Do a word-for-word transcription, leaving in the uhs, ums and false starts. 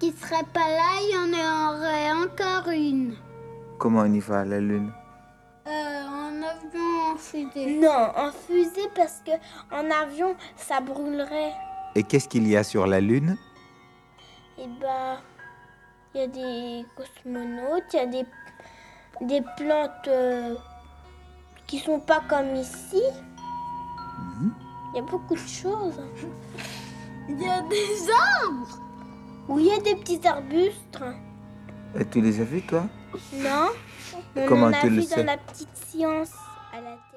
il serait pas là, il y en aurait encore une. Comment on y va à la Lune? Euh, en avion, en fusée. Non, en fusée parce que en avion, ça brûlerait. Et qu'est-ce qu'il y a sur la Lune? Et bah, il y a des cosmonautes, il y a des, des plantes euh, qui sont pas comme ici. Mhm. Il y a beaucoup de choses. Il y a des arbres. Oui, il y a des petits arbustes. Et tu les as vus, toi? Non, on Comment en a tu le vu sais? dans la petite science à la